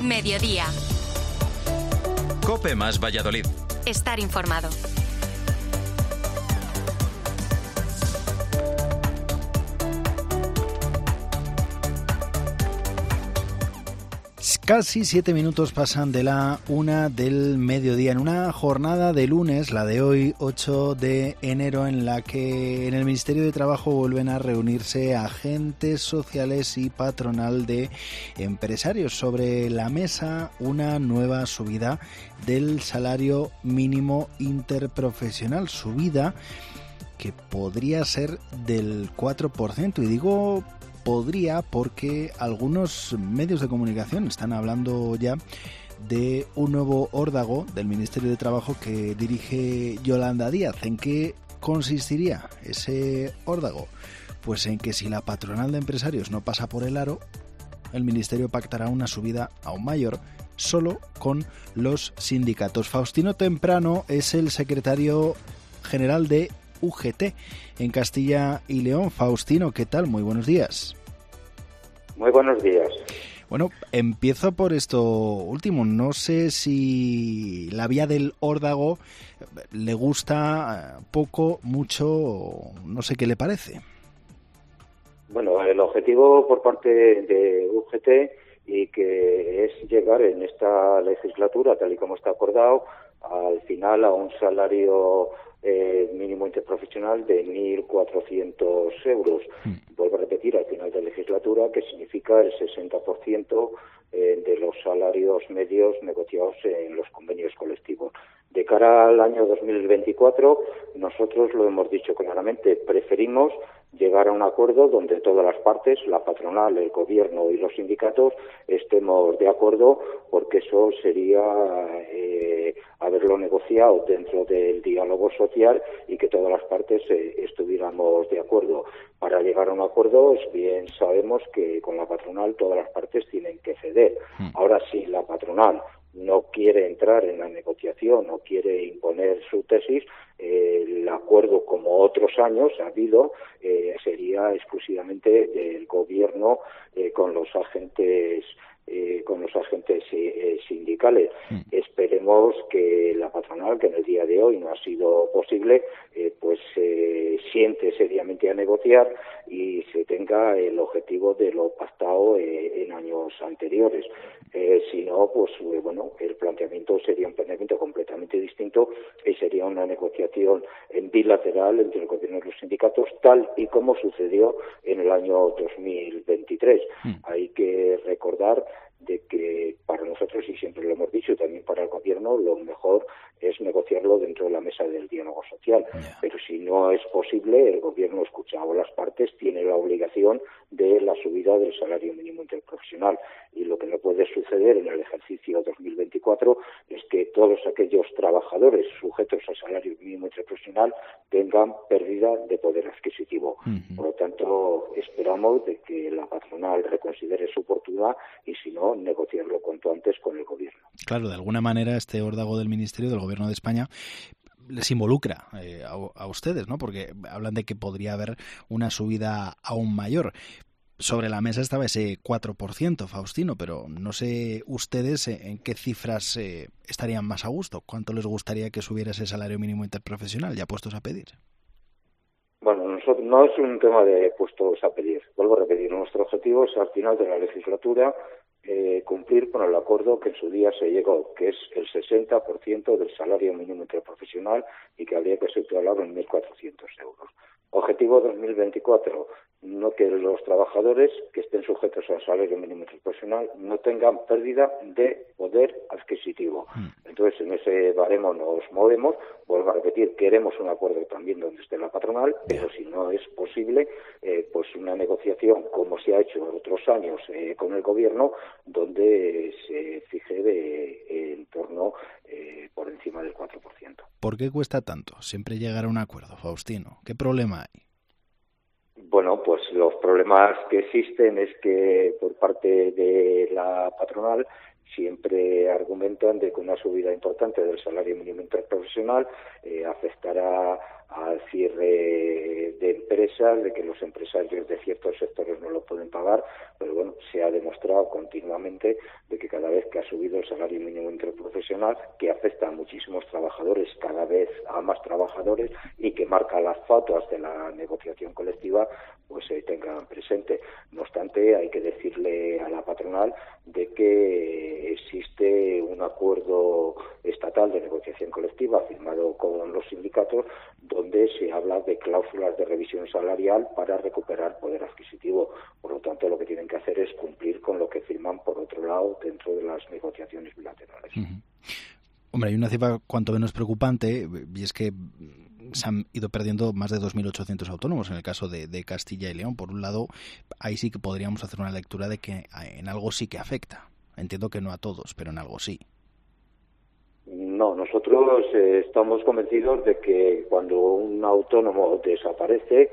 Mediodía. COPE más Valladolid. Estar informado. Casi 7 minutos pasan de la 1 del mediodía, en una jornada de lunes, la de hoy, 8 de enero, en la que en el Ministerio de Trabajo vuelven a reunirse agentes sociales y patronal de empresarios. Sobre la mesa, una nueva subida del salario mínimo interprofesional, subida que podría ser del 4%, y digo podría porque algunos medios de comunicación están hablando ya de un nuevo órdago del Ministerio de Trabajo que dirige Yolanda Díaz. ¿En qué consistiría ese órdago? Pues en que si la patronal de empresarios no pasa por el aro, el Ministerio pactará una subida aún mayor solo con los sindicatos. Faustino Temprano es el secretario general de UGT en Castilla y León. Faustino, ¿qué tal? Muy buenos días. Muy buenos días. Bueno, empiezo por esto último. No sé si la vía del órdago le gusta poco, mucho, no sé qué le parece. Bueno, el objetivo por parte de UGT y que es llegar en esta legislatura, tal y como está acordado, al final a un salario mínimo interprofesional de 1.400 euros. Vuelvo a repetir, al final de legislatura, que significa el 60% de los salarios medios negociados en los convenios colectivos. De cara al año 2024, nosotros lo hemos dicho claramente, preferimos llegar a un acuerdo donde todas las partes, la patronal, el gobierno y los sindicatos, estemos de acuerdo, porque eso sería haberlo negociado dentro del diálogo social y que todas las partes estuviéramos de acuerdo. Para llegar a un acuerdo, bien sabemos que con la patronal todas las partes tienen que ceder. Ahora, si la patronal no quiere entrar en la negociación, no quiere imponer su tesis, el acuerdo, como otros años ha habido, sería exclusivamente del gobierno con los agentes sindicales. Esperemos que la patronal, que en el día de hoy no ha sido posible, pues siente seriamente a negociar y se tenga el objetivo de lo pactado en años anteriores. Si no, pues bueno, el planteamiento sería un planteamiento completamente distinto y sería una negociación bilateral entre el gobierno y los sindicatos, tal y como sucedió en el año 2023. Hay que recordar de que para nosotros, y siempre lo hemos dicho, y también para el gobierno, lo mejor es negociarlo dentro de la mesa del diálogo social. Pero si no es posible, el gobierno, escuchado a las partes, tiene la obligación de la subida del salario mínimo interprofesional. Y lo que no puede suceder en el ejercicio 2024 es que todos aquellos trabajadores sujetos al salario mínimo interprofesional tengan pérdida de poder adquisitivo. Por lo tanto, esperamos de que la patronal reconsidere su oportunidad y, si no, negociarlo cuanto antes con el gobierno. Claro, de alguna manera este órdago del Ministerio, del Gobierno de España, les involucra a ustedes, ¿no? Porque hablan de que podría haber una subida aún mayor. Sobre la mesa estaba ese 4%, Faustino, pero no sé ustedes en qué cifras estarían más a gusto. ¿Cuánto les gustaría que subiera ese salario mínimo interprofesional, ya puestos a pedir? Bueno, nosotros no es un tema de puestos a pedir. Vuelvo a repetir, nuestro objetivo es al final de la legislatura cumplir con el acuerdo que en su día se llegó, que es el 60% del salario mínimo interprofesional y que habría que situarlo en 1.400 euros. Objetivo 2024, no que los trabajadores que estén sujetos al salario mínimo interprofesional no tengan pérdida de poder adquisitivo. Entonces, en ese baremo nos movemos. Vuelvo a repetir, queremos un acuerdo también donde esté la patronal, pero si no es posible, pues una negociación, como se ha hecho en otros años con el gobierno, donde se fije en torno por encima del 4%. ¿Por qué cuesta tanto siempre llegar a un acuerdo, Faustino? ¿Qué problema hay? Bueno, pues los problemas que existen es que por parte de la patronal siempre argumentan de que una subida importante del salario mínimo interprofesional afectará al cierre de empresas, de que los empresarios de ciertos sectores no lo pueden pagar, pero bueno, se ha demostrado continuamente de que cada vez que ha subido el salario mínimo interprofesional, que afecta a muchísimos trabajadores, cada vez a más trabajadores, y que marca las pautas de la negociación colectiva, pues se tengan presente. No obstante, hay que decirle a la patronal de que existe un acuerdo estatal de negociación colectiva firmado con los sindicatos, donde se habla de cláusulas de revisión salarial para recuperar poder adquisitivo. Por lo tanto, lo que tienen que hacer es cumplir con lo que firman por otro lado dentro de las negociaciones bilaterales. Hombre, hay una cifra cuanto menos preocupante, y es que se han ido perdiendo más de 2.800 autónomos en el caso de Castilla y León. Por un lado, ahí sí que podríamos hacer una lectura de que en algo sí que afecta. Entiendo que no a todos, pero en algo sí. No, nosotros estamos convencidos de que cuando un autónomo desaparece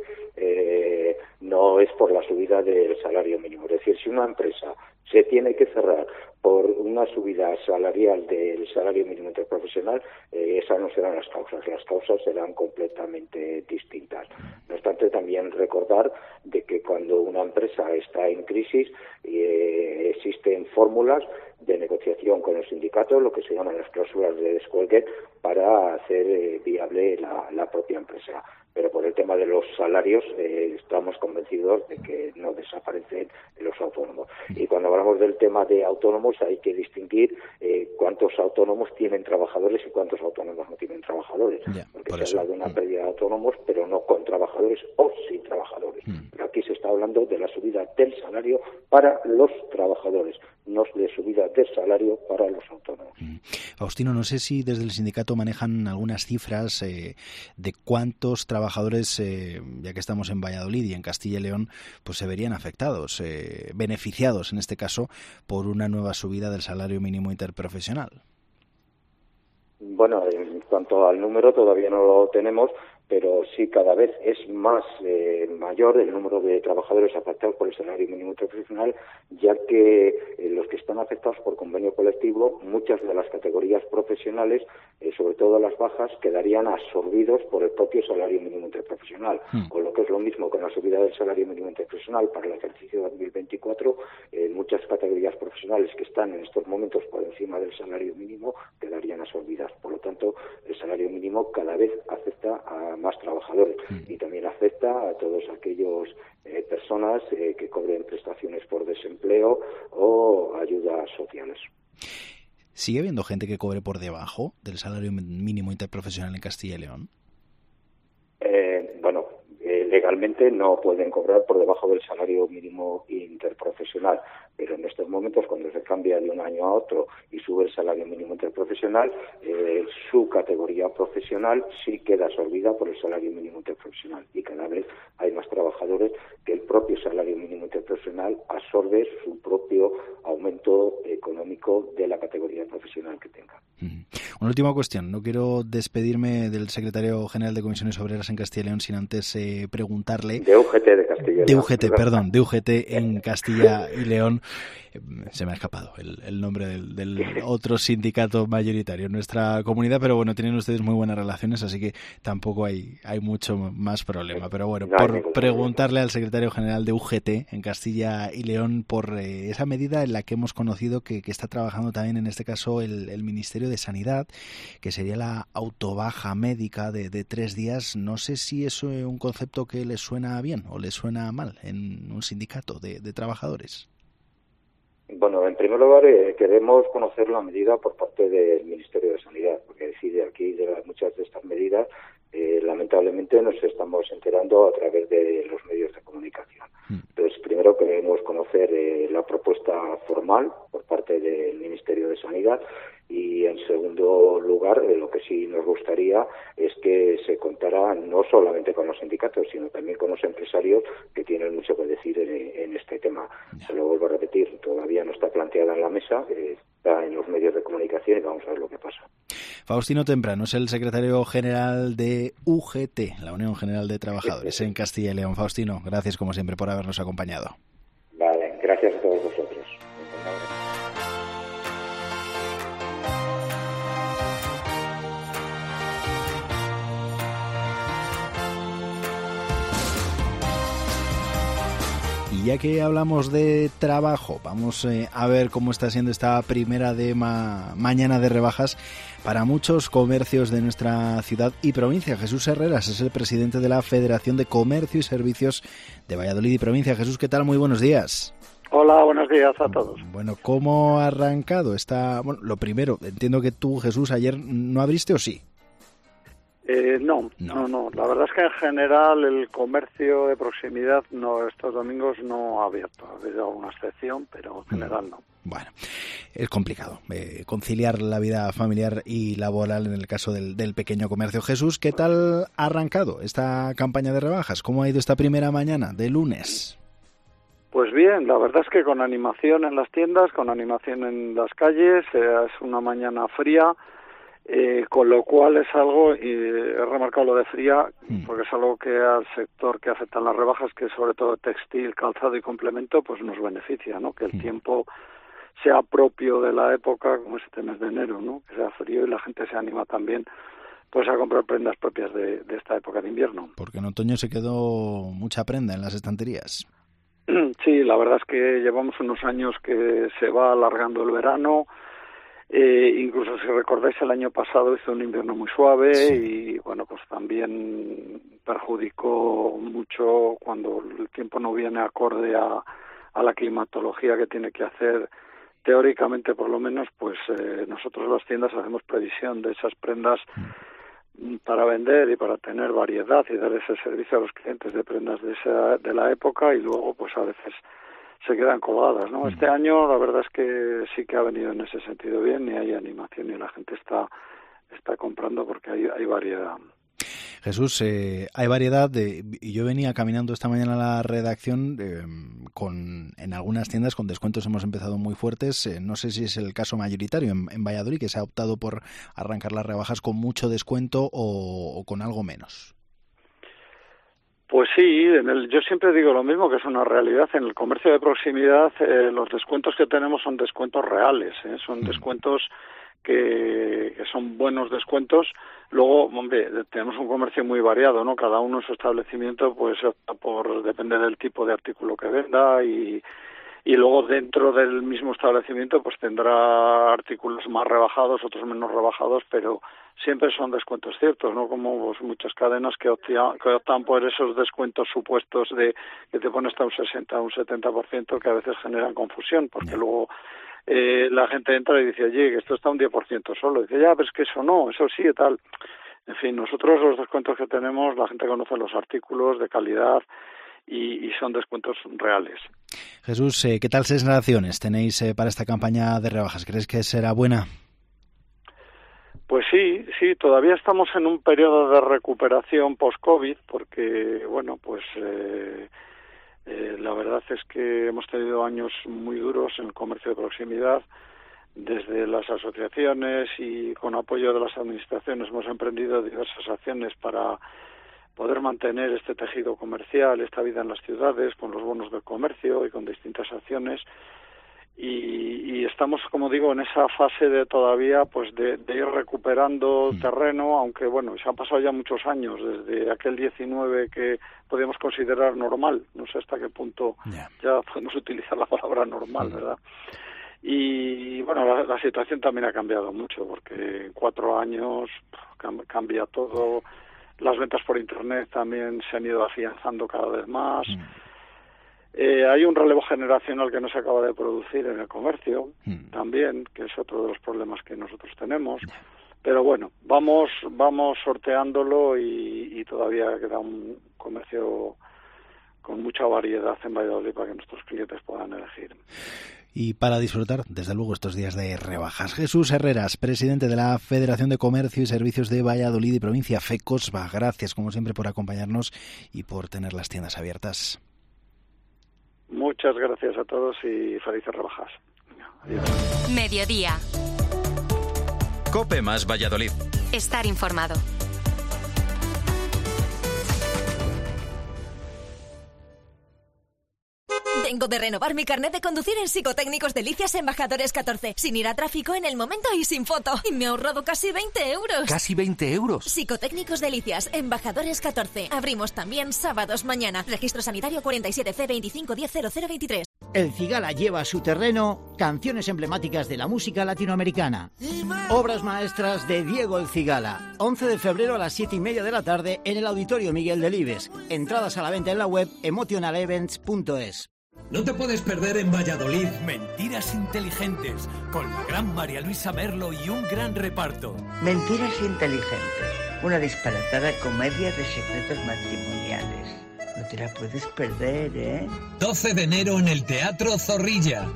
no es por la subida del salario mínimo. Es decir, si una empresa se tiene que cerrar por una subida salarial del salario mínimo interprofesional, esas no serán las causas serán completamente distintas. No obstante, también recordar de que cuando una empresa está en crisis existen fórmulas de negociación con los sindicatos, lo que se llaman las cláusulas de descuelgue, para hacer viable la propia empresa. Pero por el tema de los salarios estamos convencidos de que no desaparecen los autónomos. Y cuando hablamos del tema de autónomos hay que distinguir cuántos autónomos tienen trabajadores y cuántos autónomos no tienen trabajadores. Porque se habla de una pérdida de autónomos, pero no con trabajadores o sin trabajadores. Pero aquí se está hablando de la subida del salario para los trabajadores, no de subida del salario para los autónomos. Faustino, no sé si desde el sindicato manejan algunas cifras de cuántos trabajadores, ya que estamos en Valladolid y en Castilla y León, pues se verían afectados, beneficiados en este caso, por una nueva subida del salario mínimo interprofesional. Bueno, en cuanto al número todavía no lo tenemos, pero sí cada vez es más mayor el número de trabajadores afectados por el salario mínimo interprofesional, ya que los que están afectados por convenio colectivo, muchas de las categorías profesionales, sobre todo las bajas, quedarían absorbidos por el propio salario mínimo interprofesional, con lo que es lo mismo con la subida del salario mínimo interprofesional para el ejercicio 2024, muchas categorías profesionales que están en estos momentos por encima del salario mínimo quedarían absorbidas. Por lo tanto, el salario mínimo cada vez afecta a más trabajadores y también afecta a todos aquellos personas que cobren prestaciones por desempleo o ayudas sociales. ¿Sigue habiendo gente que cobre por debajo del salario mínimo interprofesional en Castilla y León? Legalmente no pueden cobrar por debajo del salario mínimo interprofesional, pero en estos momentos, cuando se cambia de un año a otro y sube el salario mínimo interprofesional, su categoría profesional sí queda absorbida por el salario mínimo interprofesional, y cada vez hay más trabajadores que el propio salario mínimo interprofesional absorbe su propio aumento económico de la categoría profesional que tenga. Una última cuestión. No quiero despedirme del secretario general de Comisiones Obreras en Castilla y León sin antes preguntarle... De UGT de Castilla y León. De UGT en Castilla y León. Se me ha escapado el nombre del otro sindicato mayoritario en nuestra comunidad, pero bueno, tienen ustedes muy buenas relaciones, así que tampoco hay mucho más problema. Pero bueno, por preguntarle al secretario general de UGT en Castilla y León por esa medida en la que hemos conocido que está trabajando también en este caso el Ministerio de Sanidad, que sería la autobaja médica de 3 días. No sé si es un concepto que les suena bien o les suena mal en un sindicato de trabajadores. Bueno, en primer lugar queremos conocer la medida por parte del Ministerio de Sanidad, porque decide aquí de muchas de estas medidas lamentablemente nos estamos enterando a través de los medios de comunicación. Entonces, primero queremos conocer la propuesta formal por parte del Ministerio de Sanidad, y en segundo lugar lo que sí nos gustaría es que se contara no solamente con los sindicatos, sino también con los empresarios, que tienen mucho que decir en este tema. Se lo vuelvo a repetir, todavía no está planteada en la mesa, está en los medios de comunicación y vamos a ver lo que pasa. Faustino Temprano es el secretario general de UGT, la Unión General de Trabajadores en Castilla y León. Faustino, gracias como siempre por habernos acompañado. Vale, gracias a todos vosotros. ya que hablamos de trabajo, vamos a ver cómo está siendo esta primera mañana de rebajas para muchos comercios de nuestra ciudad y provincia. Jesús Herreras es el presidente de la Federación de Comercio y Servicios de Valladolid y provincia. Jesús, ¿qué tal? Muy buenos días. Hola, buenos días a todos. Bueno, ¿cómo ha arrancado esta...? Bueno, lo primero, entiendo que tú, Jesús, ayer no abriste, ¿o sí? No. La verdad es que en general el comercio de proximidad estos domingos no ha abierto. Ha habido alguna excepción, pero en general no. Bueno, es complicado conciliar la vida familiar y laboral en el caso del pequeño comercio. Jesús, ¿qué tal ha arrancado esta campaña de rebajas? ¿Cómo ha ido esta primera mañana de lunes? Pues bien, la verdad es que con animación en las tiendas, con animación en las calles, es una mañana fría. Con lo cual es algo, y he remarcado lo de fría, porque es algo que al sector que afectan las rebajas, que sobre todo textil, calzado y complemento, pues nos beneficia, ¿no? Que el tiempo sea propio de la época, como este mes de enero, ¿no? Que sea frío y la gente se anima también pues a comprar prendas propias de esta época de invierno. Porque en otoño se quedó mucha prenda en las estanterías. Sí, la verdad es que llevamos unos años que se va alargando el verano. Incluso si recordáis el año pasado hizo un invierno muy suave, sí. Y bueno, pues también perjudicó mucho cuando el tiempo no viene acorde a la climatología que tiene que hacer. Teóricamente, por lo menos, pues nosotros las tiendas hacemos previsión de esas prendas para vender y para tener variedad y dar ese servicio a los clientes de prendas de la época, y luego pues a veces se quedan colgadas, ¿no? Este año la verdad es que sí que ha venido en ese sentido bien, y hay animación y la gente está comprando porque hay variedad. Jesús, hay variedad y yo venía caminando esta mañana a la redacción en algunas tiendas con descuentos hemos empezado muy fuertes. No sé si es el caso mayoritario en Valladolid, que se ha optado por arrancar las rebajas con mucho descuento o con algo menos. Pues sí, yo siempre digo lo mismo, que es una realidad. En el comercio de proximidad los descuentos que tenemos son descuentos reales, son descuentos que son buenos descuentos. Luego, hombre, tenemos un comercio muy variado, ¿no? Cada uno en su establecimiento pues depende del tipo de artículo que venda, y luego dentro del mismo establecimiento pues tendrá artículos más rebajados, otros menos rebajados, pero siempre son descuentos ciertos, ¿no? Como pues, muchas cadenas que optan por esos descuentos supuestos de que te pone hasta un 60, un 70%, que a veces generan confusión, porque luego la gente entra y dice, oye, que esto está un 10% solo. Dice, ya, pero es que eso no, eso sí y tal. En fin, nosotros los descuentos que tenemos, la gente conoce los artículos de calidad y son descuentos reales. Jesús, ¿qué tal sensaciones tenéis para esta campaña de rebajas? ¿Crees que será buena? Pues sí, todavía estamos en un periodo de recuperación post-COVID, porque, bueno, pues la verdad es que hemos tenido años muy duros en el comercio de proximidad. Desde las asociaciones y con apoyo de las administraciones hemos emprendido diversas acciones para poder mantener este tejido comercial, esta vida en las ciudades, con los bonos del comercio y con distintas acciones. Y estamos, como digo, en esa fase de todavía pues de ir recuperando terreno, aunque bueno, se han pasado ya muchos años desde aquel 19 que podíamos considerar normal. No sé hasta qué punto ya podemos utilizar la palabra normal, ¿verdad? Y bueno, la situación también ha cambiado mucho, porque en 4 años cambia todo. Las ventas por internet también se han ido afianzando cada vez más. Hay un relevo generacional que no se acaba de producir en el comercio también, que es otro de los problemas que nosotros tenemos. Pero bueno, vamos sorteándolo y todavía queda un comercio con mucha variedad en Valladolid para que nuestros clientes puedan elegir. Y para disfrutar, desde luego, estos días de rebajas. Jesús Herreras, presidente de la Federación de Comercio y Servicios de Valladolid y provincia, FECOSVA. Gracias, como siempre, por acompañarnos y por tener las tiendas abiertas. Muchas gracias a todos y felices rebajas. Adiós. Mediodía. COPE más Valladolid. Estar informado. Tengo de renovar mi carnet de conducir en Psicotécnicos Delicias Embajadores 14, sin ir a tráfico, en el momento y sin foto. Y me he ahorrado casi 20 euros. ¿Casi 20 euros? Psicotécnicos Delicias Embajadores 14. Abrimos también sábados mañana. Registro sanitario 47C25100023. El Cigala lleva a su terreno canciones emblemáticas de la música latinoamericana. Obras maestras de Diego El Cigala. 11 de febrero a las 7:30 de la tarde en el Auditorio Miguel Delibes. Entradas a la venta en la web emotionalevents.es. No te puedes perder en Valladolid Mentiras inteligentes, con la gran María Luisa Merlo y un gran reparto. Mentiras inteligentes, una disparatada comedia de secretos matrimoniales. No te la puedes perder, ¿eh? 12 de enero en el Teatro Zorrilla.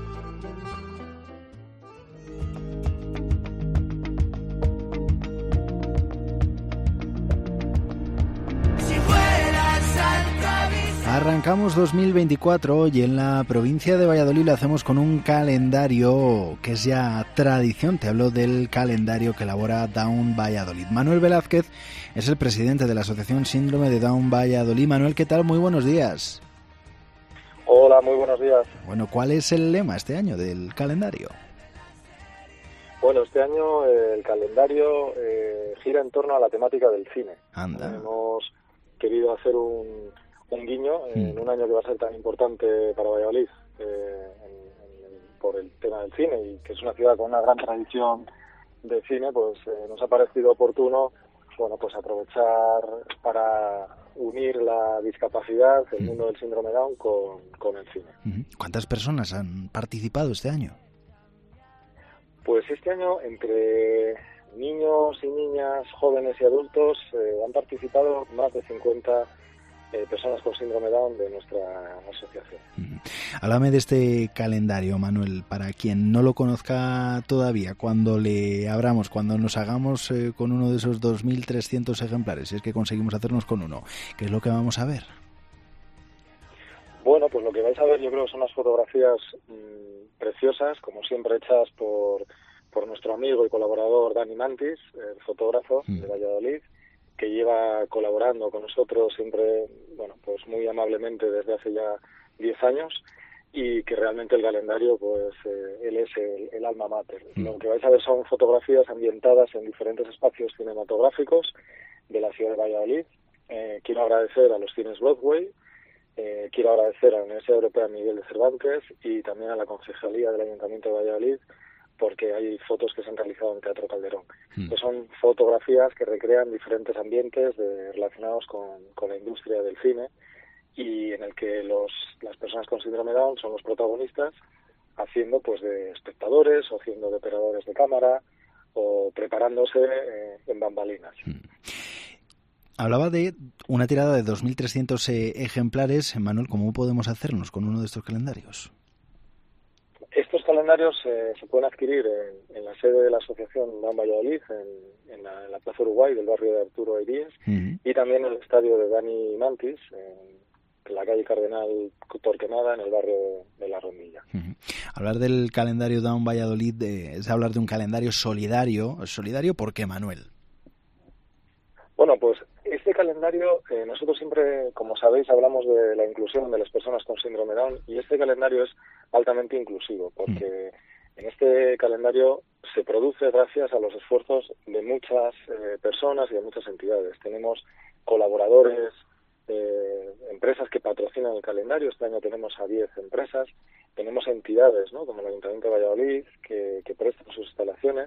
Arrancamos 2024 y en la provincia de Valladolid lo hacemos con un calendario que es ya tradición. Te hablo del calendario que elabora Down Valladolid. Manuel Velázquez es el presidente de la Asociación Síndrome de Down Valladolid. Manuel, ¿qué tal? Muy buenos días. Hola, muy buenos días. Bueno, ¿cuál es el lema este año del calendario? Bueno, este año el calendario gira en torno a la temática del cine. Anda. Hemos querido hacer un guiño en un año que va a ser tan importante para Valladolid por el tema del cine, y que es una ciudad con una gran tradición de cine. Pues nos ha parecido oportuno, bueno, pues aprovechar para unir la discapacidad, el mundo del síndrome Down con el cine. ¿Cuántas personas han participado este año? Pues este año, entre niños y niñas, jóvenes y adultos, han participado más de 50 personas con síndrome Down de nuestra asociación. Háblame de este calendario, Manuel, para quien no lo conozca todavía, cuando le abramos, cuando nos hagamos con uno de esos 2.300 ejemplares, si es que conseguimos hacernos con uno, ¿qué es lo que vamos a ver? Bueno, pues lo que vais a ver, yo creo que son unas fotografías preciosas, como siempre, hechas por nuestro amigo y colaborador Dani Mantis, el fotógrafo de Valladolid, que lleva colaborando con nosotros siempre, bueno, pues muy amablemente desde hace ya 10 años, y que realmente el calendario, pues él es el alma mater. Lo que vais a ver son fotografías ambientadas en diferentes espacios cinematográficos de la ciudad de Valladolid. Quiero agradecer a los cines Broadway, quiero agradecer a la Universidad Europea Miguel de Cervantes y también a la Concejalía del Ayuntamiento de Valladolid, porque hay fotos que se han realizado en Teatro Calderón. Que son fotografías que recrean diferentes ambientes relacionados con la industria del cine, y en el que las personas con síndrome Down son los protagonistas, haciendo pues de espectadores, o haciendo de operadores de cámara, o preparándose en bambalinas. Hablaba de una tirada de 2.300 ejemplares. Manuel, ¿cómo podemos hacernos con uno de estos calendarios? Estos calendarios se pueden adquirir en la sede de la Asociación Down Valladolid, en la Plaza Uruguay del barrio de Arturo Eiríes, y también en el estadio de Dani Mantis, en la calle Cardenal Torquemada, en el barrio de La Rondilla. Hablar del calendario Down Valladolid es hablar de un calendario solidario. ¿Solidario por qué, Manuel? Bueno, pues este calendario, nosotros siempre, como sabéis, hablamos de la inclusión de las personas con síndrome Down, y este calendario es altamente inclusivo, porque en este calendario se produce gracias a los esfuerzos de muchas personas y de muchas entidades. Tenemos colaboradores, empresas que patrocinan el calendario. Este año tenemos a 10 empresas. Tenemos entidades, ¿no?, como el Ayuntamiento de Valladolid, que prestan sus instalaciones.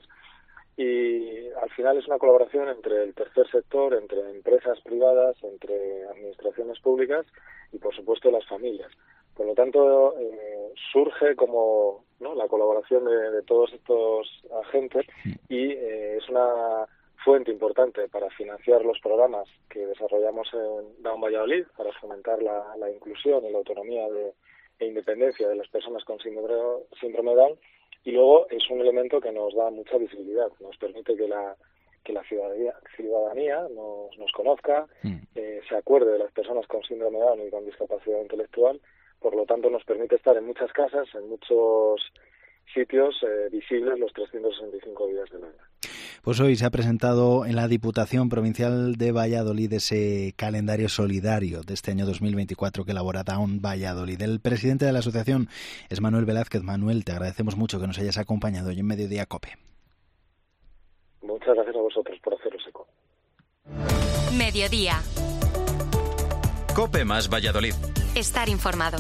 Y al final es una colaboración entre el tercer sector, entre empresas privadas, entre administraciones públicas y, por supuesto, las familias. Por lo tanto, surge como, ¿no?, la colaboración de todos estos agentes, y es una fuente importante para financiar los programas que desarrollamos en Down Valladolid, para fomentar la inclusión y la autonomía e independencia de las personas con síndrome Down. Y luego es un elemento que nos da mucha visibilidad, nos permite que la ciudadanía nos conozca, se acuerde de las personas con síndrome Down y con discapacidad intelectual. Por lo tanto, nos permite estar en muchas casas, en muchos sitios visibles los 365 días del año. Pues hoy se ha presentado en la Diputación Provincial de Valladolid ese calendario solidario de este año 2024 que elabora Down Valladolid. El presidente de la asociación es Manuel Velázquez. Manuel, te agradecemos mucho que nos hayas acompañado hoy en Mediodía COPE. Muchas gracias a vosotros por haceros eco. Mediodía. COPE más Valladolid. Estar informado.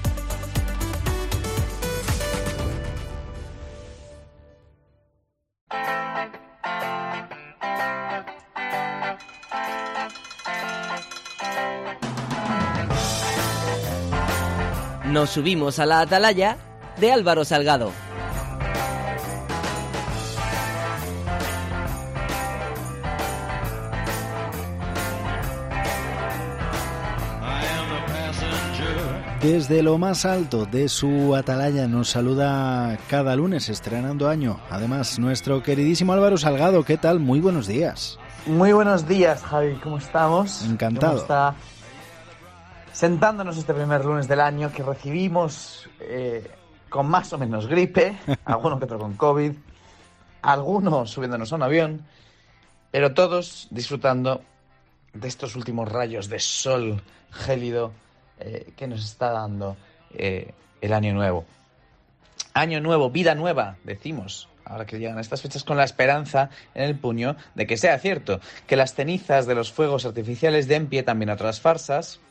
Nos subimos a la atalaya de Álvaro Salgado. Desde lo más alto de su atalaya nos saluda cada lunes, estrenando año. Además, nuestro queridísimo Álvaro Salgado. ¿Qué tal? Muy buenos días. Muy buenos días, Javi. ¿Cómo estamos? Encantado. ¿Cómo está? Sentándonos este primer lunes del año que recibimos con más o menos gripe, alguno que otro con COVID, algunos subiéndonos a un avión, pero todos disfrutando de estos últimos rayos de sol gélido que nos está dando el año nuevo. Año nuevo, vida nueva, decimos, ahora que llegan estas fechas, con la esperanza en el puño de que sea cierto, que las cenizas de los fuegos artificiales den pie también a otras farsas,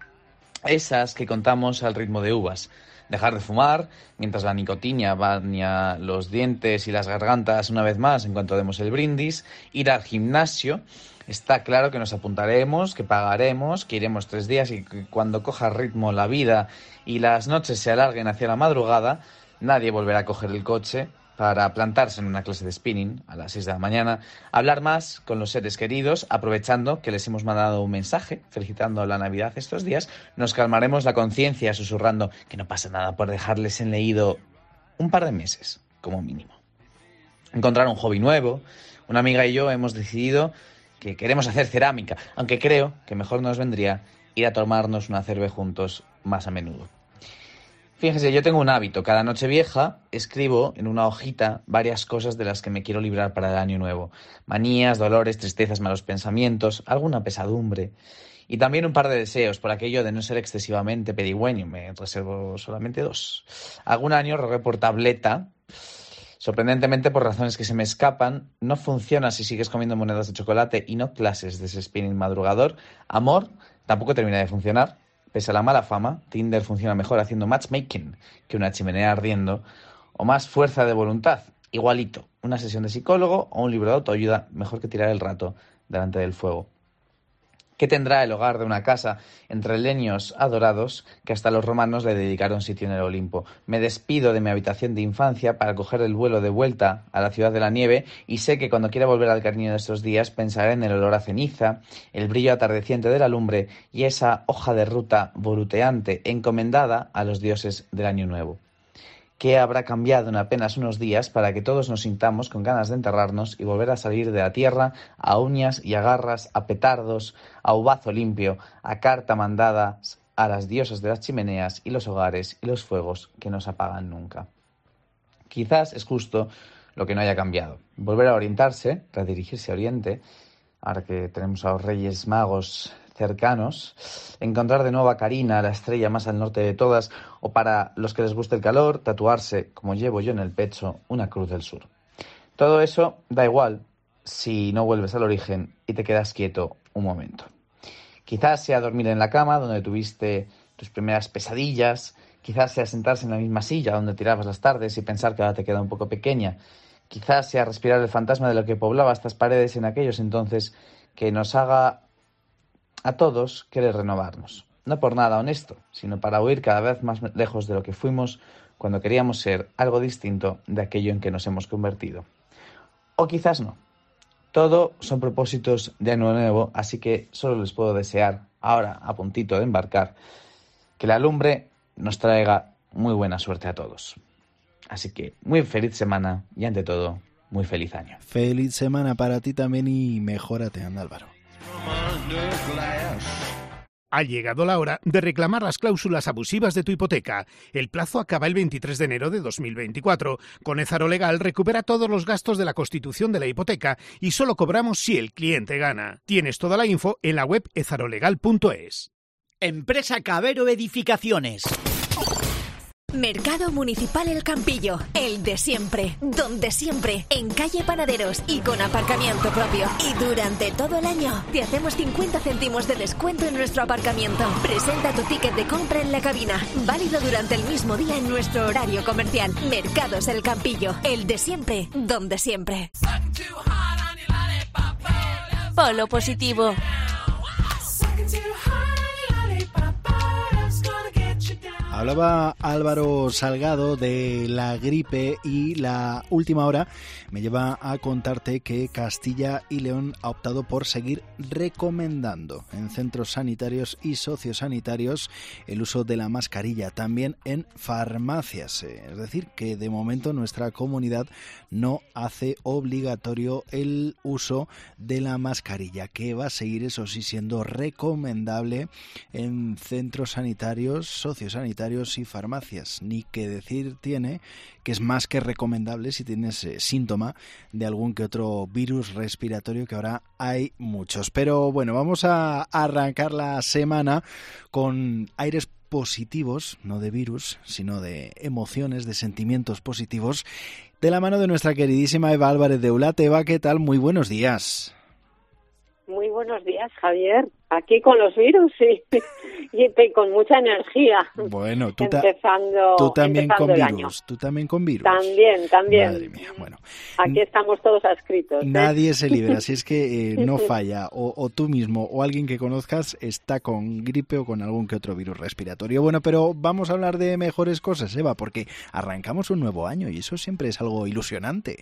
esas que contamos al ritmo de uvas. Dejar de fumar, mientras la nicotina baña los dientes y las gargantas una vez más en cuanto demos el brindis. Ir al gimnasio. Está claro que nos apuntaremos, que pagaremos, que iremos 3 días y que cuando coja ritmo la vida y las noches se alarguen hacia la madrugada, nadie volverá a coger el coche para plantarse en una clase de spinning a las 6 de la mañana, hablar más con los seres queridos, aprovechando que les hemos mandado un mensaje felicitando la Navidad estos días. Nos calmaremos la conciencia susurrando que no pasa nada por dejarles en leído un par de meses, como mínimo. Encontrar un hobby nuevo. Una amiga y yo hemos decidido que queremos hacer cerámica, aunque creo que mejor nos vendría ir a tomarnos una cerveza juntos más a menudo. Fíjense, yo tengo un hábito. Cada Nochevieja escribo en una hojita varias cosas de las que me quiero librar para el año nuevo. Manías, dolores, tristezas, malos pensamientos, alguna pesadumbre. Y también un par de deseos, por aquello de no ser excesivamente pedigüeño. Me reservo solamente 2. Algún año rogué por tableta. Sorprendentemente, por razones que se me escapan, no funciona si sigues comiendo monedas de chocolate y no clases de ese spinning madrugador. Amor tampoco termina de funcionar. Pese a la mala fama, Tinder funciona mejor haciendo matchmaking que una chimenea ardiendo, o más fuerza de voluntad, igualito, una sesión de psicólogo o un libro de autoayuda, mejor que tirar el rato delante del fuego. ¿Qué tendrá el hogar de una casa entre leños adorados que hasta los romanos le dedicaron sitio en el Olimpo? Me despido de mi habitación de infancia para coger el vuelo de vuelta a la ciudad de la nieve y sé que cuando quiera volver al cariño de estos días pensaré en el olor a ceniza, el brillo atardeciente de la lumbre y esa hoja de ruta voluteante encomendada a los dioses del año nuevo. ¿Qué habrá cambiado en apenas unos días para que todos nos sintamos con ganas de enterrarnos y volver a salir de la tierra a uñas y a garras, a petardos, a ubazo limpio, a carta mandada a las diosas de las chimeneas y los hogares y los fuegos que no se apagan nunca? Quizás es justo lo que no haya cambiado. Volver a orientarse, redirigirse a Oriente, ahora que tenemos a los Reyes Magos cercanos, encontrar de nuevo a Carina, la estrella más al norte de todas, o para los que les guste el calor, tatuarse, como llevo yo en el pecho, una cruz del sur. Todo eso da igual si no vuelves al origen y te quedas quieto un momento. Quizás sea dormir en la cama donde tuviste tus primeras pesadillas, quizás sea sentarse en la misma silla donde tirabas las tardes y pensar que ahora te queda un poco pequeña, quizás sea respirar el fantasma de lo que poblaba estas paredes en aquellos entonces que nos haga a todos querer renovarnos. No por nada honesto, sino para huir cada vez más lejos de lo que fuimos cuando queríamos ser algo distinto de aquello en que nos hemos convertido. O quizás no. Todo son propósitos de año nuevo, así que solo les puedo desear, ahora a puntito de embarcar, que la lumbre nos traiga muy buena suerte a todos. Así que muy feliz semana y ante todo, muy feliz año. Feliz semana para ti también y mejórate, anda, Álvaro. Ha llegado la hora de reclamar las cláusulas abusivas de tu hipoteca. El plazo acaba el 23 de enero de 2024. Con Ezaro Legal recupera todos los gastos de la constitución de la hipoteca y solo cobramos si el cliente gana. Tienes toda la info en la web ezarolegal.es. Empresa Cabero Edificaciones. Mercado Municipal El Campillo, el de siempre, donde siempre, en calle Panaderos y con aparcamiento propio. Y durante todo el año te hacemos 50 céntimos de descuento en nuestro aparcamiento. Presenta tu ticket de compra en la cabina, válido durante el mismo día en nuestro horario comercial. Mercados El Campillo, el de siempre, donde siempre. Polo positivo. Hablaba Álvaro Salgado de la gripe y la última hora me lleva a contarte que Castilla y León ha optado por seguir recomendando en centros sanitarios y sociosanitarios el uso de la mascarilla, también en farmacias. Es decir, que de momento nuestra comunidad no hace obligatorio el uso de la mascarilla, que va a seguir, eso sí, siendo recomendable en centros sanitarios, sociosanitarios y farmacias. Ni que decir tiene que es más que recomendable si tienes síntoma de algún que otro virus respiratorio, que ahora hay muchos. Pero bueno, vamos a arrancar la semana con aires positivos, no de virus, sino de emociones, de sentimientos positivos, de la mano de nuestra queridísima Eva Álvarez de Eulat. Eva, ¿qué tal? Muy buenos días. Muy buenos días, Javier. Aquí con los virus y con mucha energía. Bueno, tú también con virus. Tú también con virus. También. Madre mía, bueno. Aquí estamos todos adscritos. Nadie se libra, si es que no falla. O tú mismo o alguien que conozcas está con gripe o con algún que otro virus respiratorio. Bueno, pero vamos a hablar de mejores cosas, Eva, porque arrancamos un nuevo año y eso siempre es algo ilusionante.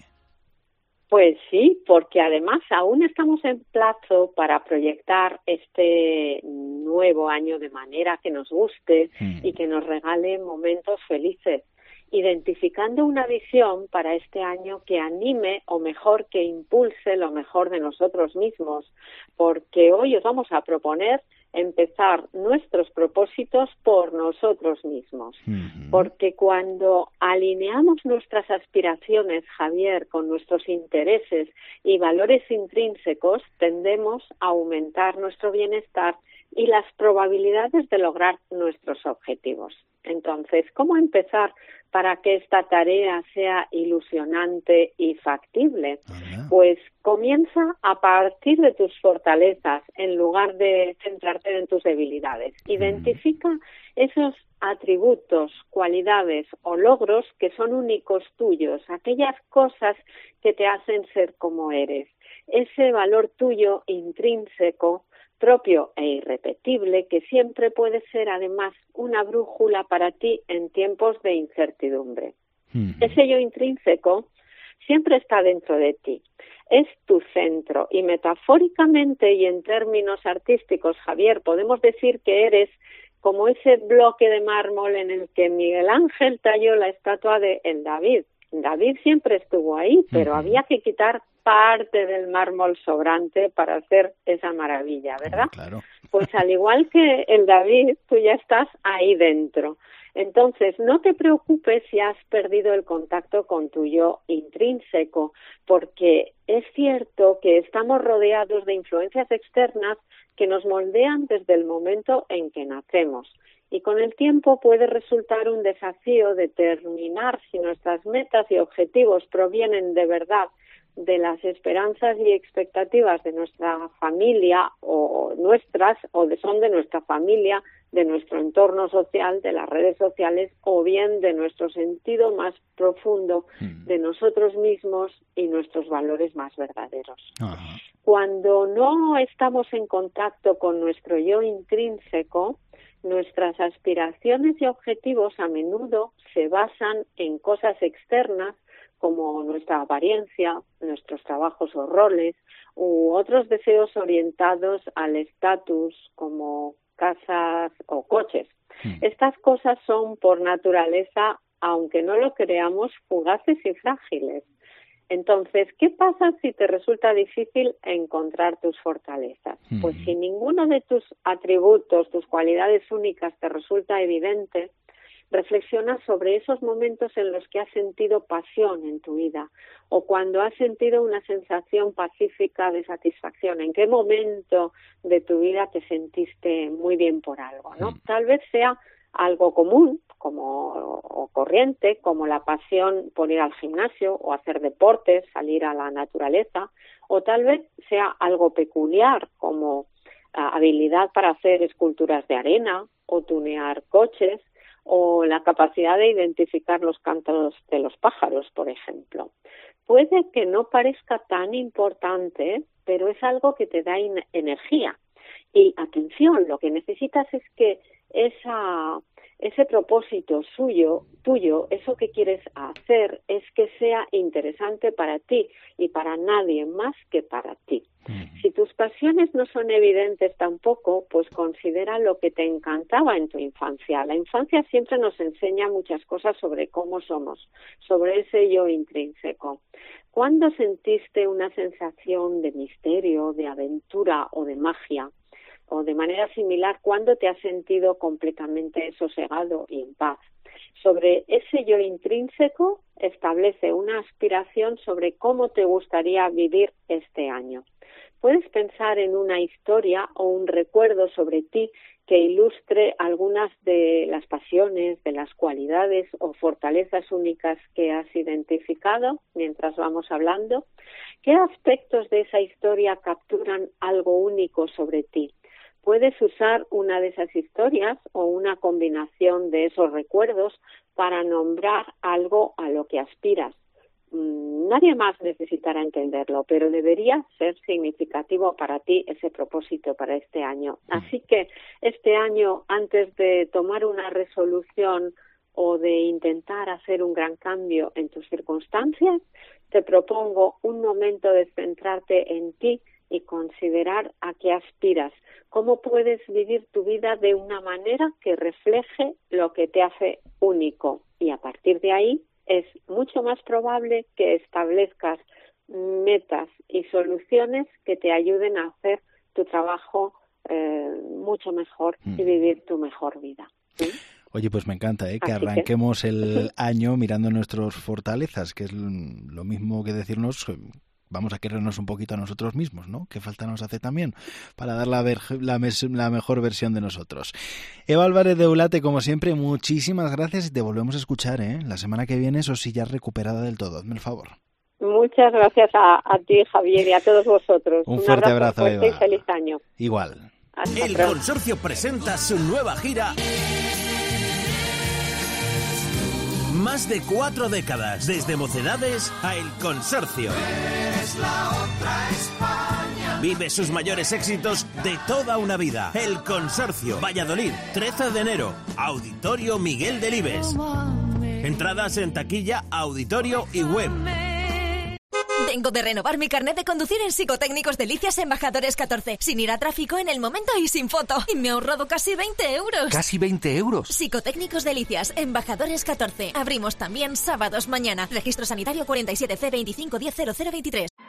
Pues sí, porque además aún estamos en plazo para proyectar este nuevo año de manera que nos guste y que nos regale momentos felices, identificando una visión para este año que anime, o mejor, que impulse lo mejor de nosotros mismos, porque hoy os vamos a proponer empezar nuestros propósitos por nosotros mismos, porque cuando alineamos nuestras aspiraciones, Javier, con nuestros intereses y valores intrínsecos, tendemos a aumentar nuestro bienestar y las probabilidades de lograr nuestros objetivos. Entonces, ¿cómo empezar para que esta tarea sea ilusionante y factible? Pues comienza a partir de tus fortalezas en lugar de centrarte en tus debilidades. Identifica esos atributos, cualidades o logros que son únicos tuyos, aquellas cosas que te hacen ser como eres. Ese valor tuyo intrínseco, propio e irrepetible, que siempre puede ser además una brújula para ti en tiempos de incertidumbre. Ese yo intrínseco siempre está dentro de ti, es tu centro, y metafóricamente y en términos artísticos, Javier, podemos decir que eres como ese bloque de mármol en el que Miguel Ángel talló la estatua de El David. David siempre estuvo ahí, pero había que quitar parte del mármol sobrante para hacer esa maravilla, ¿verdad? Claro. Pues al igual que el David, tú ya estás ahí dentro. Entonces, no te preocupes si has perdido el contacto con tu yo intrínseco, porque es cierto que estamos rodeados de influencias externas que nos moldean desde el momento en que nacemos. Y con el tiempo puede resultar un desafío determinar si nuestras metas y objetivos provienen de verdad de las esperanzas y expectativas de nuestra familia o nuestras, o son de nuestra familia, de nuestro entorno social, de las redes sociales, o bien de nuestro sentido más profundo de nosotros mismos y nuestros valores más verdaderos. Cuando no estamos en contacto con nuestro yo intrínseco, nuestras aspiraciones y objetivos a menudo se basan en cosas externas como nuestra apariencia, nuestros trabajos o roles, u otros deseos orientados al estatus como casas o coches. Estas cosas son por naturaleza, aunque no lo creamos, fugaces y frágiles. Entonces, ¿qué pasa si te resulta difícil encontrar tus fortalezas? Pues si ninguno de tus atributos, tus cualidades únicas te resulta evidente, reflexiona sobre esos momentos en los que has sentido pasión en tu vida o cuando has sentido una sensación pacífica de satisfacción. ¿En qué momento de tu vida te sentiste muy bien por algo, ¿no? Tal vez sea algo común o corriente, como la pasión por ir al gimnasio o hacer deportes, salir a la naturaleza, o tal vez sea algo peculiar, como habilidad para hacer esculturas de arena o tunear coches, o la capacidad de identificar los cantos de los pájaros, por ejemplo. Puede que no parezca tan importante, pero es algo que te da energía. Y atención, lo que necesitas es que ese propósito tuyo, eso que quieres hacer, es que sea interesante para ti y para nadie más que para ti. Si tus pasiones no son evidentes tampoco, pues considera lo que te encantaba en tu infancia. La infancia siempre nos enseña muchas cosas sobre cómo somos, sobre ese yo intrínseco. ¿Cuándo sentiste una sensación de misterio, de aventura o de magia? O de manera similar, ¿cuándo te has sentido completamente sosegado y en paz? Sobre ese yo intrínseco, establece una aspiración sobre cómo te gustaría vivir este año. Puedes pensar en una historia o un recuerdo sobre ti que ilustre algunas de las pasiones, de las cualidades o fortalezas únicas que has identificado mientras vamos hablando. ¿Qué aspectos de esa historia capturan algo único sobre ti? Puedes usar una de esas historias o una combinación de esos recuerdos para nombrar algo a lo que aspiras. Nadie más necesitará entenderlo, pero debería ser significativo para ti ese propósito para este año. Así que este año, antes de tomar una resolución o de intentar hacer un gran cambio en tus circunstancias, te propongo un momento de centrarte en ti y considerar a qué aspiras, cómo puedes vivir tu vida de una manera que refleje lo que te hace único. Y a partir de ahí es mucho más probable que establezcas metas y soluciones que te ayuden a hacer tu trabajo mucho mejor y vivir tu mejor vida. ¿Sí? Oye, pues me encanta que arranquemos el año mirando nuestras fortalezas, que es lo mismo que decirnos vamos a querernos un poquito a nosotros mismos, ¿no? ¿Qué falta nos hace también para dar la mejor versión de nosotros? Eva Álvarez de Eulate, como siempre, muchísimas gracias y te volvemos a escuchar, la semana que viene, eso sí, ya recuperada del todo. Hazme el favor. Muchas gracias a ti, Javier, y a todos vosotros. Un fuerte abrazo, Eva. Y feliz año. Igual. Hasta el pronto. Consorcio presenta su nueva gira. Más de 4 décadas, desde Mocedades a El Consorcio. Eres la otra España. Vive sus mayores éxitos de toda una vida. El Consorcio, Valladolid, 13 de enero, Auditorio Miguel Delibes. Entradas en taquilla, auditorio y web. Vengo de renovar mi carnet de conducir en Psicotécnicos Delicias Embajadores 14, sin ir a tráfico, en el momento y sin foto. Y me he ahorrado casi 20 euros. ¿Casi 20 euros? Psicotécnicos Delicias Embajadores 14. Abrimos también sábados mañana. Registro sanitario 47C25100023.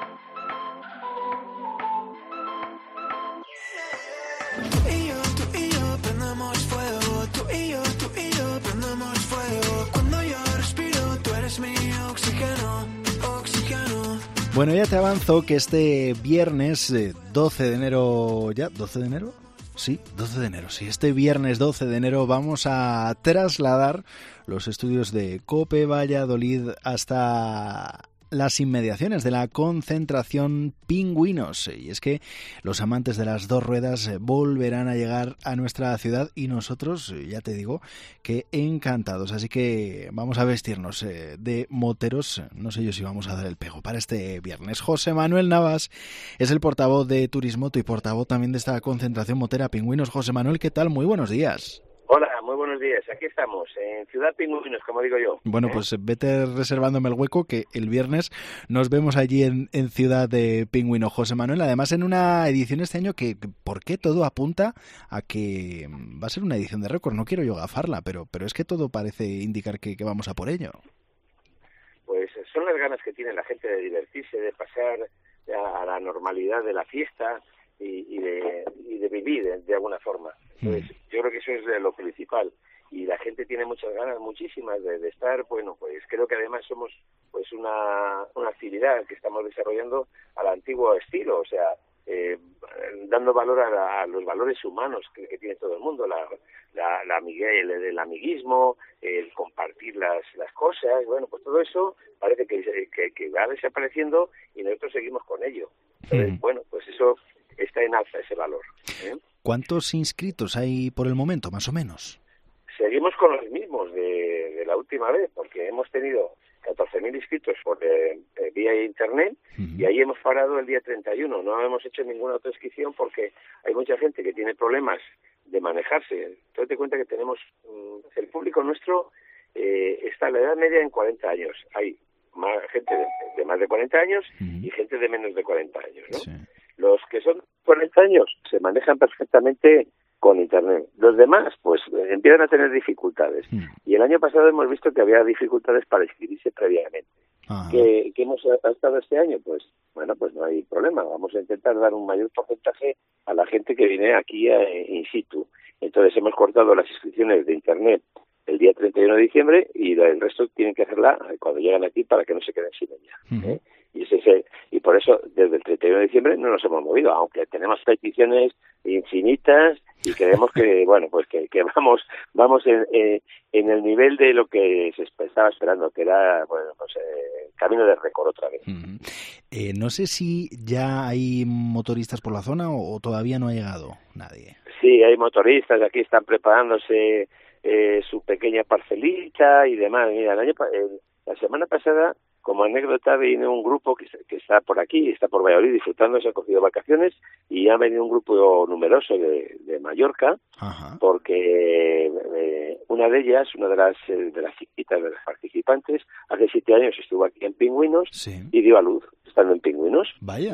Bueno, ya te avanzo que este viernes 12 de enero... ¿Ya? ¿12 de enero? Sí, 12 de enero. Sí, este viernes 12 de enero vamos a trasladar los estudios de COPE Valladolid hasta las inmediaciones de la concentración Pingüinos. Y es que los amantes de las dos ruedas volverán a llegar a nuestra ciudad y nosotros, ya te digo, que encantados. Así que vamos a vestirnos de moteros. No sé yo si vamos a dar el pego para este viernes. José Manuel Navas es el portavoz de Turismoto y portavoz también de esta concentración motera Pingüinos. José Manuel, ¿qué tal? Muy buenos días. Hola, muy buenos días. Aquí estamos, en Ciudad Pingüinos, como digo yo. Bueno, pues vete reservándome el hueco, que el viernes nos vemos allí en Ciudad de Pingüinos. José Manuel, además en una edición este año que, ¿por qué todo apunta a que va a ser una edición de récord? No quiero yo gafarla, pero es que todo parece indicar que vamos a por ello. Pues son las ganas que tiene la gente de divertirse, de pasar a la normalidad de la fiesta y de vivir de alguna forma. Entonces, yo creo que eso es lo principal. Y la gente tiene muchas ganas, muchísimas, de estar. Bueno, pues creo que además somos pues una actividad que estamos desarrollando al antiguo estilo, o sea, dando valor a los valores humanos que tiene todo el mundo, el amiguismo, el compartir las cosas. Bueno, pues todo eso parece que va desapareciendo y nosotros seguimos con ello. Entonces, bueno, pues eso está en alza, ese valor. ¿Cuántos inscritos hay por el momento, más o menos? Seguimos con los mismos de la última vez, porque hemos tenido 14.000 inscritos por vía internet y ahí hemos parado el día 31. No hemos hecho ninguna otra inscripción porque hay mucha gente que tiene problemas de manejarse. Tú te cuenta que tenemos el público nuestro está a la edad media en 40 años. Hay gente de más de 40 años y gente de menos de 40 años, ¿no? Sí. Los que son 40 años se manejan perfectamente con internet. Los demás, pues, empiezan a tener dificultades. Y el año pasado hemos visto que había dificultades para inscribirse previamente. ¿Qué hemos estado este año? Pues, bueno, pues no hay problema. Vamos a intentar dar un mayor porcentaje a la gente que viene aquí in situ. Entonces hemos cortado las inscripciones de internet el día 31 de diciembre y el resto tienen que hacerla cuando llegan aquí para que no se queden sin ella. Y por eso desde el 31 de diciembre no nos hemos movido, aunque tenemos peticiones infinitas y creemos que bueno, pues que vamos en el nivel de lo que se estaba esperando, que era bueno, pues camino de récord otra vez. No sé si ya hay motoristas por la zona o todavía no ha llegado nadie. Sí, hay motoristas, aquí están preparándose su pequeña parcelita y demás. Mira, la semana pasada, como anécdota, vino un grupo que está por aquí, está por Valladolid disfrutando, se ha cogido vacaciones y ha venido un grupo numeroso de Mallorca. Ajá. Porque una de ellas, una de las chiquitas de las participantes, hace 7 años estuvo aquí en Pingüinos y dio a luz estando en Pingüinos. Vaya.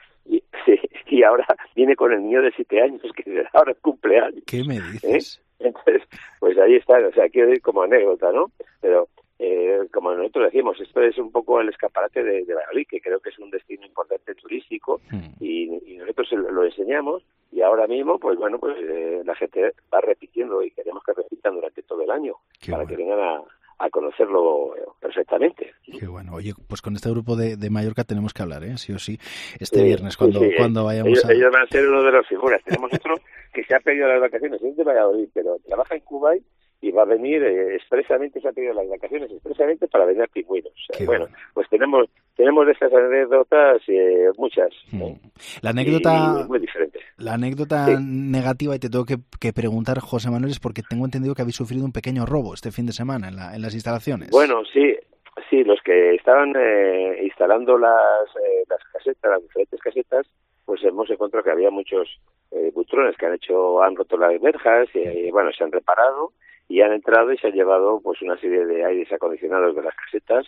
Y ahora viene con el niño de 7 años, que ahora es cumpleaños. ¿Qué me dices? Entonces, pues ahí está, o sea, quiero ir como anécdota, ¿no? Pero como nosotros decimos, esto es un poco el escaparate de Valladolid, que creo que es un destino importante turístico y nosotros lo enseñamos y ahora mismo, pues bueno, pues la gente va repitiendo y queremos que repitan durante todo el año. Qué para bueno. Que vengan a conocerlo perfectamente. Qué bueno. Oye, pues con este grupo de Mallorca tenemos que hablar, ¿eh? Sí o sí, viernes cuando vayamos ellos van a ser uno de las figuras. Tenemos otro que se ha pedido las vacaciones, es de Valladolid, pero trabaja en Kuwait y va a venir expresamente, se ha pedido las vacaciones expresamente para venir a Pingüinos. O sea, bueno, pues tenemos de estas anécdotas muchas. La anécdota muy diferente. La anécdota negativa, y te tengo que preguntar, José Manuel, es porque tengo entendido que habéis sufrido un pequeño robo este fin de semana en las instalaciones. Bueno, sí, los que estaban instalando las casetas, las diferentes casetas, pues hemos encontrado que había muchos butrones que han roto las verjas y bueno, se han reparado y han entrado y se han llevado pues una serie de aires acondicionados de las casetas,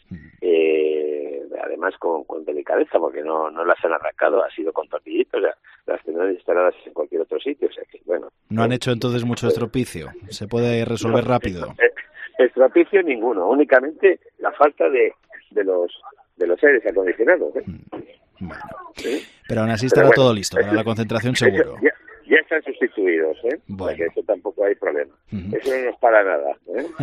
además con delicadeza, porque no las han arrancado, ha sido con tornillitos, o sea, las tendrán instaladas en cualquier otro sitio, o sea que bueno. No han hecho entonces mucho estropicio, se puede resolver rápido. Estropicio ninguno, únicamente la falta de los aires acondicionados. Bueno, pero aún así estará todo listo para la concentración seguro. Ya están sustituidos, Bueno. O sea que eso tampoco hay problema. Eso no nos para nada,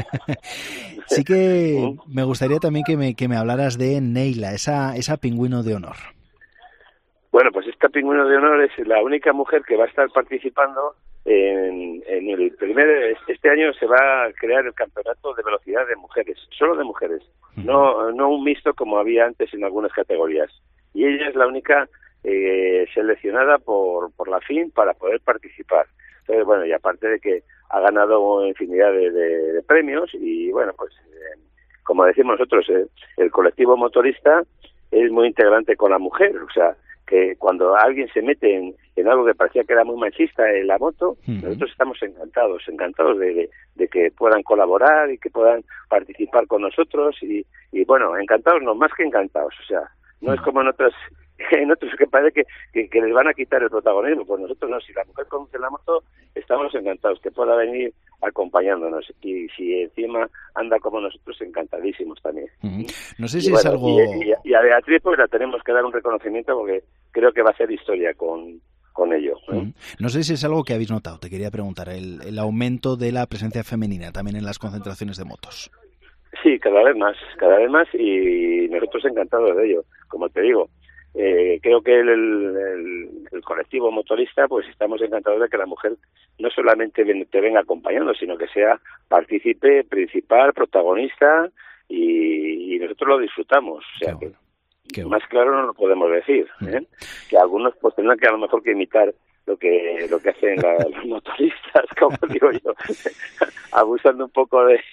Sí que me gustaría también que me hablaras de Neila, esa pingüino de honor. Bueno, pues esta pingüino de honor es la única mujer que va a estar participando en el primer... Este año se va a crear el campeonato de velocidad de mujeres, solo de mujeres, no un mixto como había antes en algunas categorías. Y ella es la única seleccionada por la FIN para poder participar. Entonces, bueno, y aparte de que ha ganado infinidad de premios y, bueno, pues, como decimos nosotros, el colectivo motorista es muy integrante con la mujer, o sea, que cuando alguien se mete en algo que parecía que era muy machista en la moto, nosotros estamos encantados de que puedan colaborar y que puedan participar con nosotros y bueno, encantados, no más que encantados, o sea, no es como en en otros que parece que les van a quitar el protagonismo. Pues nosotros no, si la mujer conduce la moto, estamos encantados que pueda venir acompañándonos, y si encima anda como nosotros, encantadísimos también. No sé si es algo... Y a Beatriz pues la tenemos que dar un reconocimiento, porque creo que va a hacer historia con ello. No sé si es algo que habéis notado, te quería preguntar, el aumento de la presencia femenina también en las concentraciones de motos. Sí, cada vez más, y nosotros encantados de ello. Como te digo, creo que el colectivo motorista, pues estamos encantados de que la mujer no solamente te venga acompañando, sino que sea partícipe principal, protagonista, y nosotros lo disfrutamos. O sea, que más claro no lo podemos decir, que algunos pues tendrán que a lo mejor que imitar lo que hacen los motoristas, como digo yo, abusando un poco de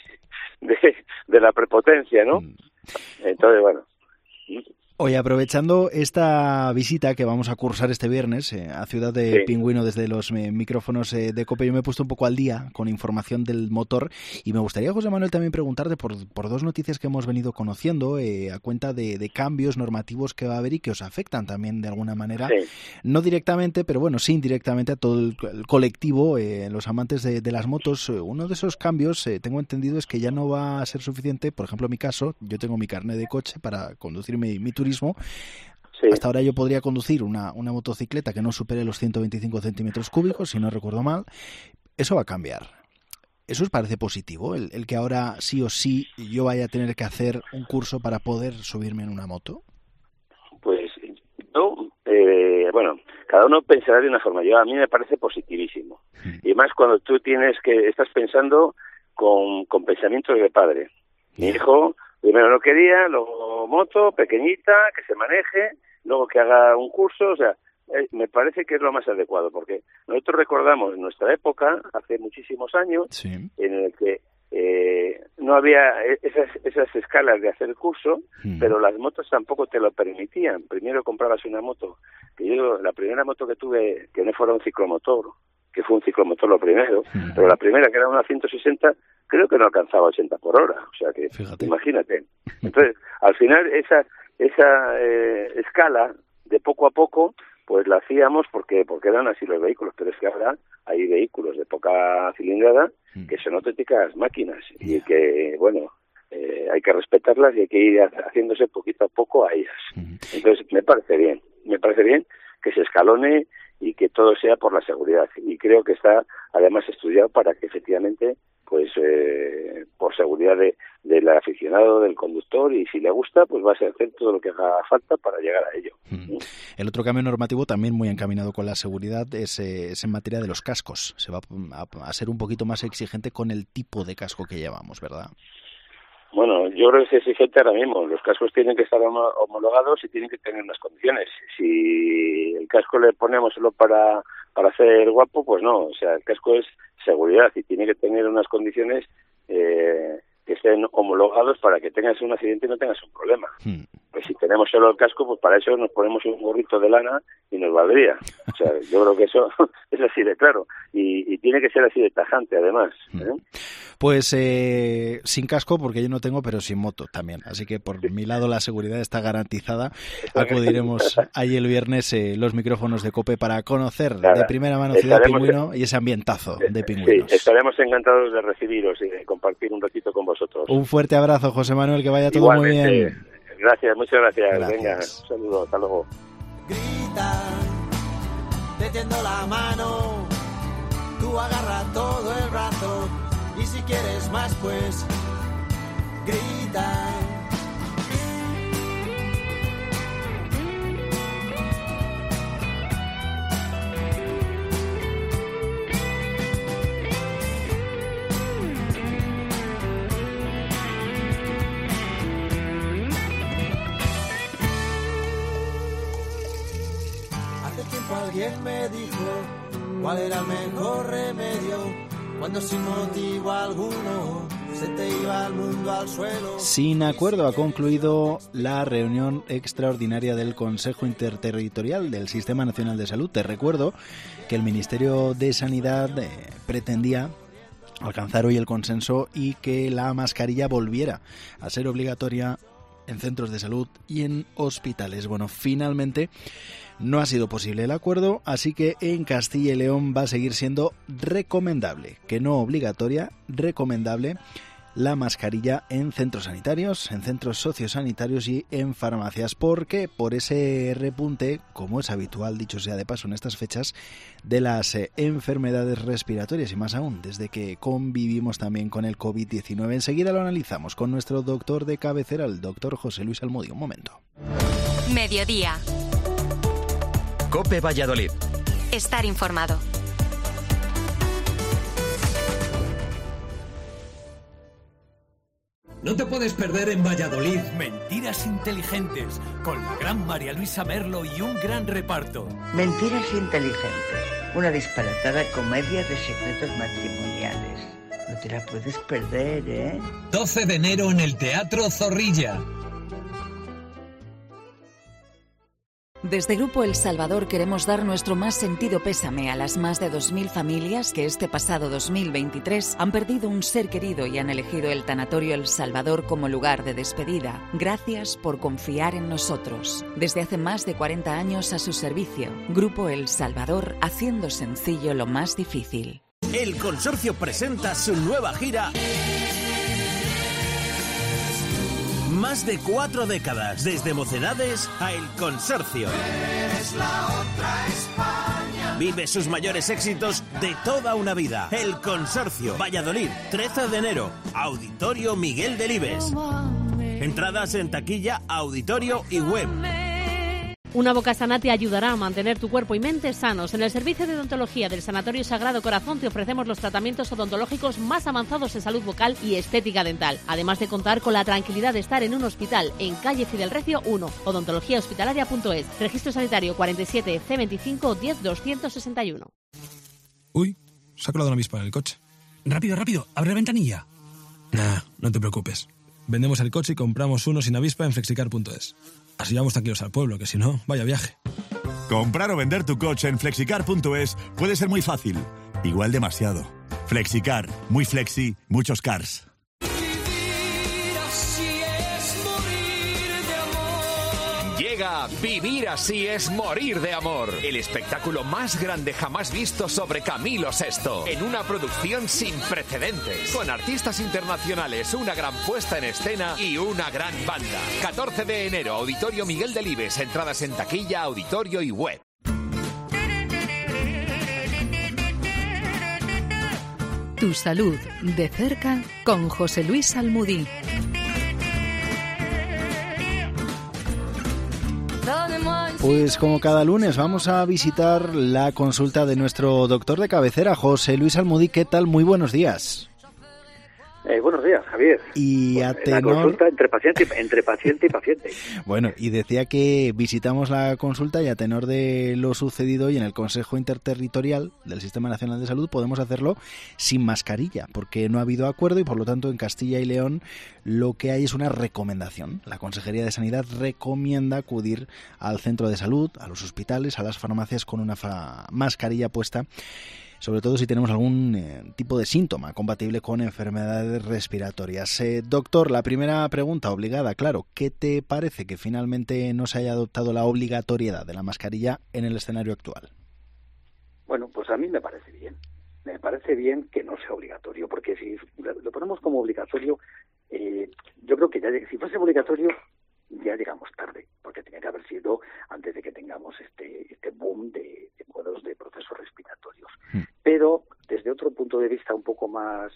la prepotencia, ¿no? Entonces, bueno. Oye, aprovechando esta visita que vamos a cursar este viernes a Ciudad de Pingüino desde los micrófonos de COPE, yo me he puesto un poco al día con información del motor, y me gustaría, José Manuel, también preguntarte por dos noticias que hemos venido conociendo a cuenta de cambios normativos que va a haber y que os afectan también de alguna manera, no directamente, pero bueno, sí indirectamente a todo el colectivo, los amantes de las motos. Uno de esos cambios, tengo entendido, es que ya no va a ser suficiente, por ejemplo en mi caso, yo tengo mi carnet de coche para conducir mi turismo. Hasta ahora yo podría conducir una motocicleta que no supere los 125 centímetros cúbicos, si no recuerdo mal. Eso va a cambiar. ¿Eso os parece positivo? El que ahora sí o sí yo vaya a tener que hacer un curso para poder subirme en una moto. Pues yo, bueno, cada uno pensará de una forma. A mí me parece positivísimo. Y más cuando tú estás pensando con pensamientos de padre. Mi hijo primero lo quería, luego moto, pequeñita, que se maneje, luego que haga un curso, o sea, me parece que es lo más adecuado, porque nosotros recordamos nuestra época, hace muchísimos años, en el que no había esas escalas de hacer el curso, pero las motos tampoco te lo permitían. Primero comprabas una moto, la primera moto que tuve, que no fuera un ciclomotor, que fue un ciclomotor lo primero, pero la primera, que era una 160, creo que no alcanzaba 80 por hora, o sea que, imagínate. Entonces, al final, esa escala de poco a poco, pues la hacíamos porque eran así los vehículos, pero es que ahora hay vehículos de poca cilindrada que son auténticas máquinas, y que, bueno, hay que respetarlas y hay que ir haciéndose poquito a poco a ellas. Entonces, me parece bien que se escalone y que todo sea por la seguridad, y creo que está además estudiado para que efectivamente, pues por seguridad del aficionado, del conductor, y si le gusta, pues va a hacer todo lo que haga falta para llegar a ello. El otro cambio normativo también muy encaminado con la seguridad es en materia de los cascos. Se va a ser un poquito más exigente con el tipo de casco que llevamos, ¿verdad? Bueno, yo creo que es exigente ahora mismo. Los cascos tienen que estar homologados y tienen que tener unas condiciones. Si el casco le ponemos solo para hacer guapo, pues no. O sea, el casco es seguridad y tiene que tener unas condiciones que estén homologados para que tengas un accidente y no tengas un problema. Pues si tenemos solo el casco, pues para eso nos ponemos un gorrito de lana y nos valdría. O sea, yo creo que eso es así de claro. Y tiene que ser así de tajante, además. Pues sin casco, porque yo no tengo, pero sin moto también. Así que por mi lado la seguridad está garantizada. Acudiremos ahí el viernes los micrófonos de COPE para conocer de primera mano Ciudad Pingüino y ese ambientazo de pingüinos. Sí, estaremos encantados de recibiros y de compartir un ratito con vosotros. Un fuerte abrazo, José Manuel, que vaya todo muy bien. Gracias, muchas gracias. Venga, un saludo, hasta luego. Grita, te tiendo la mano, tú agarra todo el brazo, y si quieres más, pues grita. Alguien me dijo cuál era el mejor remedio cuando sin motivo alguno se te iba el mundo al suelo. Sin acuerdo ha concluido la reunión extraordinaria del Consejo Interterritorial del Sistema Nacional de Salud. Te recuerdo que el Ministerio de Sanidad pretendía alcanzar hoy el consenso y que la mascarilla volviera a ser obligatoria en centros de salud y en hospitales. Bueno, finalmente no ha sido posible el acuerdo, así que en Castilla y León va a seguir siendo recomendable, que no obligatoria, recomendable, la mascarilla en centros sanitarios, en centros sociosanitarios y en farmacias, porque por ese repunte, como es habitual, dicho sea de paso en estas fechas, de las enfermedades respiratorias y más aún desde que convivimos también con el COVID-19. Enseguida lo analizamos con nuestro doctor de cabecera, el doctor José Luis Almudí. Un momento. Mediodía. COPE Valladolid. Estar informado. No te puedes perder en Valladolid Mentiras Inteligentes, con la gran María Luisa Merlo y un gran reparto. Mentiras Inteligentes, una disparatada comedia de secretos matrimoniales. No te la puedes perder, ¿eh? 12 de enero en el Teatro Zorrilla. Desde Grupo El Salvador queremos dar nuestro más sentido pésame a las más de 2.000 familias que este pasado 2023 han perdido un ser querido y han elegido el Tanatorio El Salvador como lugar de despedida. Gracias por confiar en nosotros. Desde hace más de 40 años a su servicio, Grupo El Salvador, haciendo sencillo lo más difícil. El Consorcio presenta su nueva gira. Más de 4 décadas, desde Mocedades a El Consorcio. Eres la otra España. Vive sus mayores éxitos de toda una vida. El Consorcio, Valladolid, 13 de enero, Auditorio Miguel Delibes. Entradas en taquilla, auditorio y web. Una boca sana te ayudará a mantener tu cuerpo y mente sanos. En el servicio de odontología del Sanatorio Sagrado Corazón te ofrecemos los tratamientos odontológicos más avanzados en salud bucal y estética dental. Además de contar con la tranquilidad de estar en un hospital en calle Fidel Recio 1, odontologiahospitalaria.es. Registro sanitario 47 C25 10 261. Uy, se ha colado una avispa en el coche. Rápido, rápido, abre la ventanilla. Nah, no te preocupes. Vendemos el coche y compramos uno sin avispa en flexicar.es. Así vamos tranquilos al pueblo, que si no, vaya viaje. Comprar o vender tu coche en flexicar.es puede ser muy fácil, igual demasiado. Flexicar, muy flexi, muchos cars. Llega Vivir así es morir de amor, el espectáculo más grande jamás visto sobre Camilo VI, en una producción sin precedentes, con artistas internacionales, una gran puesta en escena y una gran banda. 14 de enero, Auditorio Miguel Delibes, entradas en taquilla, auditorio y web. Tu salud de cerca con José Luis Almudí. Pues como cada lunes vamos a visitar la consulta de nuestro doctor de cabecera, José Luis Almudí. ¿Qué tal? Muy buenos días. Buenos días, Javier. Y a tenor... La consulta entre paciente y paciente. Bueno, y decía que visitamos la consulta y a tenor de lo sucedido hoy en el Consejo Interterritorial del Sistema Nacional de Salud podemos hacerlo sin mascarilla, porque no ha habido acuerdo y por lo tanto en Castilla y León lo que hay es una recomendación. La Consejería de Sanidad recomienda acudir al centro de salud, a los hospitales, a las farmacias con una mascarilla puesta, sobre todo si tenemos algún tipo de síntoma compatible con enfermedades respiratorias. Doctor, la primera pregunta obligada, claro, ¿qué te parece que finalmente no se haya adoptado la obligatoriedad de la mascarilla en el escenario actual? Bueno, pues a mí me parece bien. Me parece bien que no sea obligatorio, porque si lo ponemos como obligatorio, yo creo que ya si fuese obligatorio ya llegamos tarde, porque tenía que haber sido antes de que tengamos este boom de cuadros de procesos respiratorios. Pero desde otro punto de vista un poco más,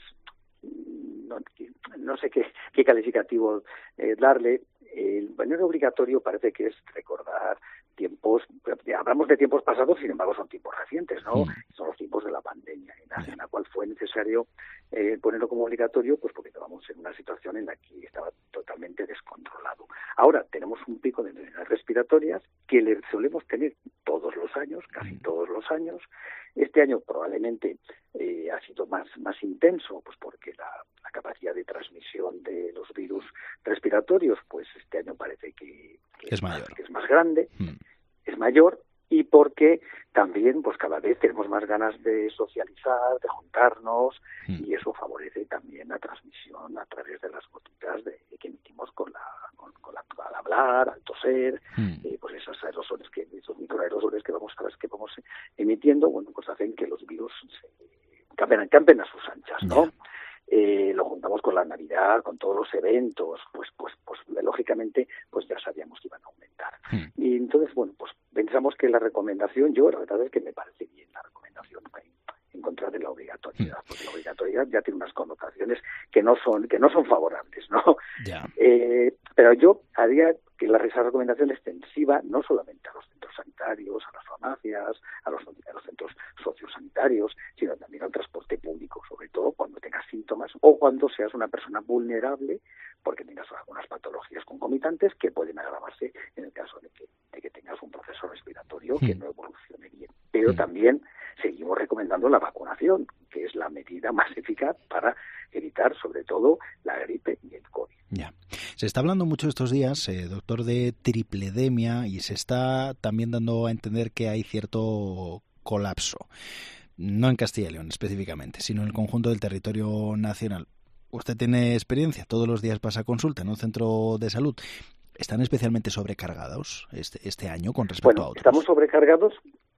no sé qué calificativo darle, el baño obligatorio parece que es recordar tiempos, hablamos de tiempos pasados, sin embargo son tiempos recientes, ¿no? Son los tiempos de la pandemia, en la cual fue necesario ponerlo como obligatorio, pues porque estábamos en una situación en la que estaba totalmente descontrolado. Ahora tenemos un pico de enfermedades respiratorias que le solemos tener todos los años, casi todos los años. Este año probablemente ha sido más intenso, pues porque la capacidad de transmisión de los virus respiratorios, pues este año parece que es mayor, que es más grande, es mayor, y porque también pues cada vez tenemos más ganas de socializar, de juntarnos, y eso favorece también la transmisión a través de las gotitas que emitimos con la inhalar, al toser, pues esos microaerosoles que vamos emitiendo, bueno, pues hacen que los virus campen a sus anchas, ¿no? Lo juntamos con la Navidad, con todos los eventos, pues lógicamente pues ya sabíamos que iban a aumentar. Y entonces, bueno, pues pensamos que la recomendación, la verdad es que me parece bien la recomendación en contra de la obligatoriedad, porque la obligatoriedad ya tiene unas connotaciones que no son favorables, ¿no? Ya. Pero yo haría que esa recomendación extensiva no solamente a los centros sanitarios, a las farmacias, a los centros sociosanitarios, sino también al transporte público, sobre todo cuando tengas síntomas o cuando seas una persona vulnerable porque tengas algunas patologías concomitantes que pueden agravarse en el caso de que tengas un proceso respiratorio que no evolucione bien. Pero también seguimos recomendando la vacunación, que es la medida más eficaz para evitar sobre todo la gripe y el COVID. Ya. Se está hablando mucho estos días, doctor, de tripledemia, y se está también dando a entender que hay cierto colapso, no en Castilla y León específicamente, sino en el conjunto del territorio nacional. Usted tiene experiencia, todos los días pasa consulta en un centro de salud. ¿Están especialmente sobrecargados este año con respecto a otros? Estamos sobrecargados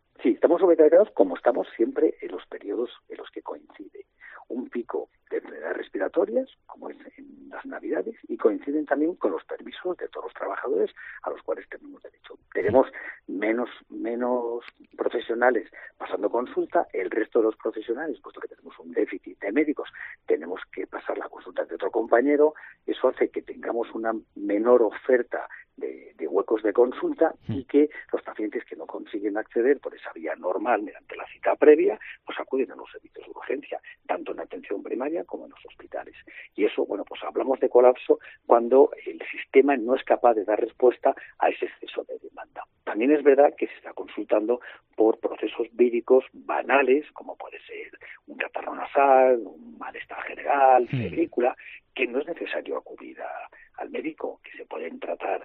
como estamos siempre en los periodos en los que coincide un pico de enfermedades respiratorias, como es en las Navidades, y coinciden también con los permisos de todos los trabajadores a los cuales tenemos derecho. Tenemos menos profesionales pasando consulta, el resto de los profesionales, puesto que tenemos un déficit de médicos, tenemos que pasar la consulta de otro compañero. Eso hace que tengamos una menor oferta de huecos de consulta y que los pacientes que no consiguen acceder por esa vía normal mediante la cita previa, pues acuden a los servicios de urgencia, tanto en atención primaria como en los hospitales. Y eso, bueno, pues hablamos de colapso cuando el sistema no es capaz de dar respuesta a ese exceso de demanda. También es verdad que se está consultando por procesos víricos banales, como puede ser un catarro nasal, un malestar general, febrícula, que no es necesario acudir al médico, que se pueden tratar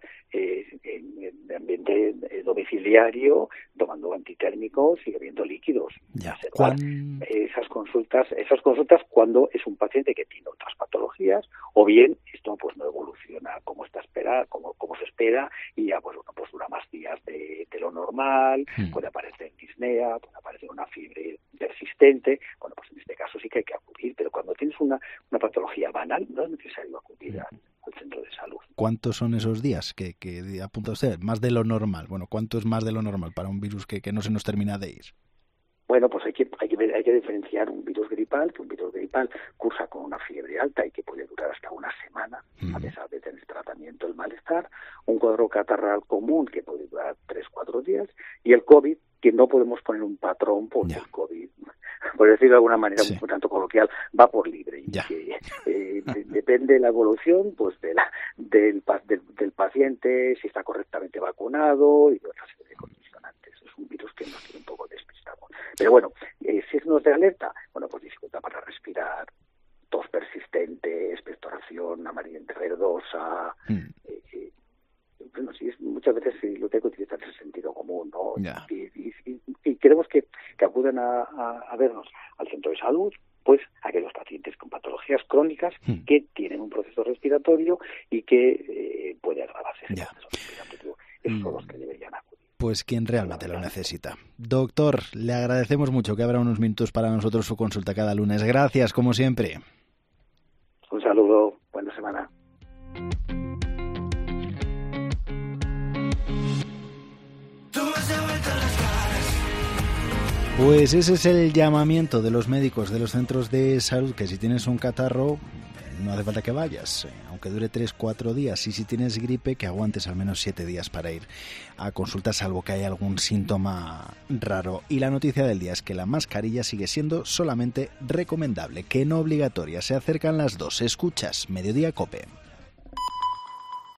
en ambiente domiciliario, tomando antitérmicos y bebiendo líquidos. Ya. Esas consultas cuando es un paciente que tiene otras patologías, o bien esto pues no evoluciona como se espera, y ya pues dura más días de lo normal, puede aparecer disnea, puede aparecer una fiebre persistente. Bueno, pues en este caso sí que hay que acudir, pero cuando tienes una patología banal no es necesario acudir al centro de salud. ¿Cuántos son esos días que apunta usted? Más de lo normal. Bueno, ¿cuánto es más de lo normal para un virus que no se nos termina de ir? Bueno, pues hay que diferenciar un virus gripal, que un virus gripal cursa con una fiebre alta y que puede durar hasta una semana, a pesar de tener tratamiento el malestar, un cuadro catarral común que puede durar 3-4 días, y el COVID, que no podemos poner un patrón porque el COVID, por decirlo de alguna manera un tanto coloquial, va por libre, y que depende de la evolución pues del paciente, si está correctamente vacunado y otra serie de condicionantes. Es un virus que nos tiene un poco despistado. Pero bueno, signos de alerta, bueno, pues dificultad para respirar, tos persistente, expectoración amarillenta verdosa, bueno, sí, muchas veces lo tengo que utilizar en el sentido común, ¿no? Y queremos que acudan a vernos al centro de salud, pues aquellos pacientes con patologías crónicas que tienen un proceso respiratorio y que puede agravarse ese proceso respiratorio. Esos son los que deberían acudir. Pues quien realmente lo necesita. Doctor, le agradecemos mucho que abra unos minutos para nosotros su consulta cada lunes. Gracias, como siempre. Un saludo, buena semana. Pues ese es el llamamiento de los médicos de los centros de salud, que si tienes un catarro no hace falta que vayas, aunque dure 3-4 días, y si tienes gripe que aguantes al menos 7 días para ir a consulta, salvo que haya algún síntoma raro. Y la noticia del día es que la mascarilla sigue siendo solamente recomendable, que no obligatoria. Se acercan las 2. Escuchas Mediodía COPE.